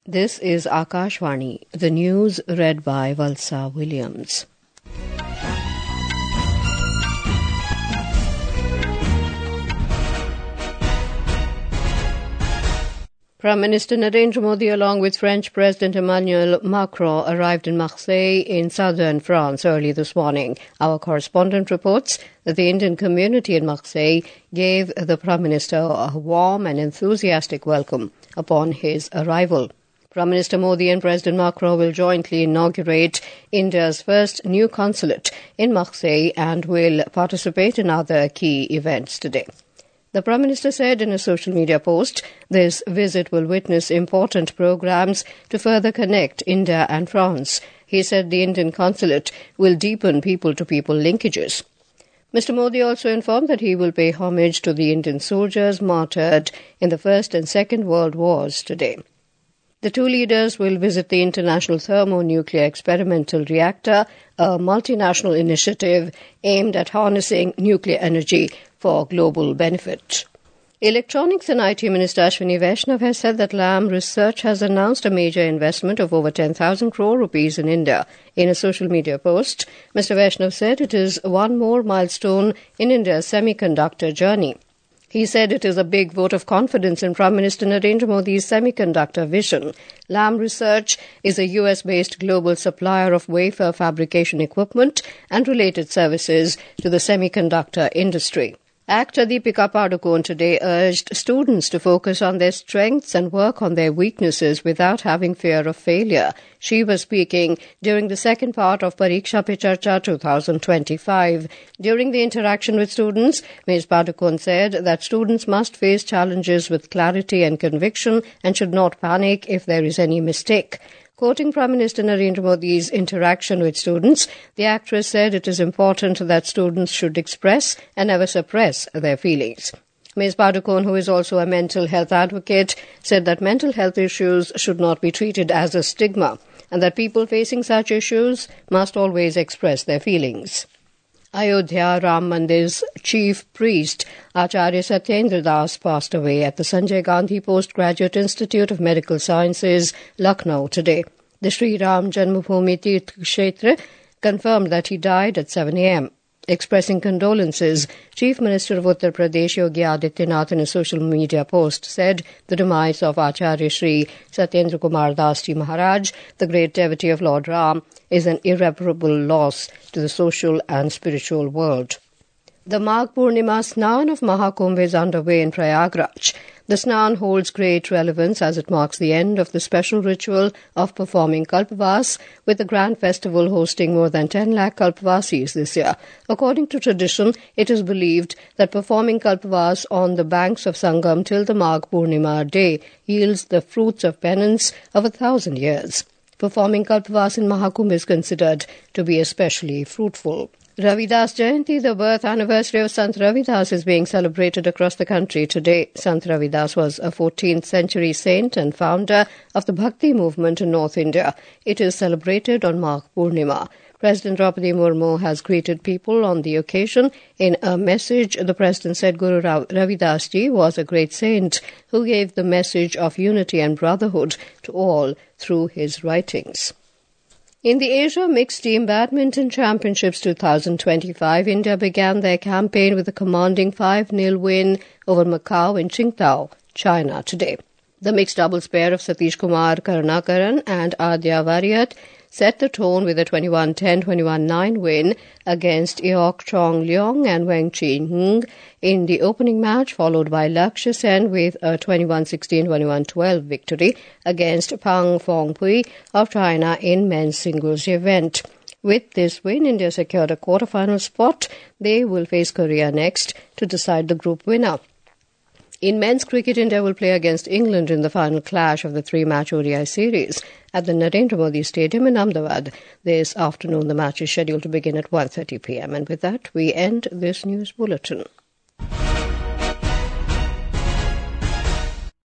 This is Akashvani, the news read by Valsa Williams. Prime Minister Narendra Modi, along with French President Emmanuel Macron, arrived in Marseille in southern France early this morning. Our correspondent reports that the Indian community in Marseille gave the Prime Minister a warm and enthusiastic welcome upon his arrival. Prime Minister Modi and President Macron will jointly inaugurate India's first new consulate in Marseille and will participate in other key events today. The Prime Minister said in a social media post, this visit will witness important programs to further connect India and France. He said the Indian consulate will deepen people-to-people linkages. Mr. Modi also informed that he will pay homage to the Indian soldiers martyred in the First and Second World Wars today. The two leaders will visit the International Thermonuclear Experimental Reactor, a multinational initiative aimed at harnessing nuclear energy for global benefit. Electronics and IT Minister Ashwini Vaishnav has said that Lam Research has announced a major investment of over 10,000 crore rupees in India. In a social media post, Mr. Vaishnav said it is one more milestone in India's semiconductor journey. He said it is a big vote of confidence in Prime Minister Narendra Modi's semiconductor vision. Lam Research is a US-based global supplier of wafer fabrication equipment and related services to the semiconductor industry. Actor Deepika Padukone today urged students to focus on their strengths and work on their weaknesses without having fear of failure. She was speaking during the second part of Pariksha Pe Charcha 2025. During the interaction with students, Ms. Padukone said that students must face challenges with clarity and conviction and should not panic if there is any mistake. Quoting Prime Minister Narendra Modi's interaction with students, the actress said it is important that students should express and never suppress their feelings. Ms. Padukone, who is also a mental health advocate, said that mental health issues should not be treated as a stigma and that people facing such issues must always express their feelings. Ayodhya Ram Mandir's chief priest, Acharya Satyendra Das, passed away at the Sanjay Gandhi Postgraduate Institute of Medical Sciences, Lucknow, today. The Sri Ram Janmabhoomi Tirth Kshetra confirmed that he died at 7 a.m. Expressing condolences, Chief Minister of Uttar Pradesh Yogi Adityanath in a social media post said the demise of Acharya Sri Satyendra Kumar Das Ji Maharaj, the great devotee of Lord Ram, is an irreparable loss to the social and spiritual world. The Magh Purnima Snan of Mahakumbh is underway in Prayagraj. The Snan holds great relevance as it marks the end of the special ritual of performing Kalpavas, with the grand festival hosting more than 10 lakh Kalpavasis this year. According to tradition, it is believed that performing Kalpavas on the banks of Sangam till the Magh Purnima day yields the fruits of penance of 1,000 years. Performing Kalpavas in Mahakumbh is considered to be especially fruitful. Ravidas Jayanti, the birth anniversary of Sant Ravidas, is being celebrated across the country today. Sant Ravidas was a 14th century saint and founder of the Bhakti movement in North India. It is celebrated on Magh Purnima. President Draupadi Murmu has greeted people on the occasion. In a message, the President said Guru Ravidas Ji was a great saint who gave the message of unity and brotherhood to all through his writings. In the Asia Mixed Team Badminton Championships 2025, India began their campaign with a commanding 5-0 win over Macau in Qingdao, China, today. The mixed doubles pair of Satish Kumar Karunakaran and Adya Variat set the tone with a 21-10, 21-9 win against Eok Chong Leong and Wang Chi-hung in the opening match, followed by Lakshya Sen with a 21-16, 21-12 victory against Pang Fongpui of China in men's singles event. With this win, India secured a quarter-final spot. They will face Korea next to decide the group winner. In men's cricket, India will play against England in the final clash of the 3-match ODI series at the Narendra Modi Stadium in Ahmedabad. This afternoon, the match is scheduled to begin at 1:30 p.m. And with that, we end this news bulletin.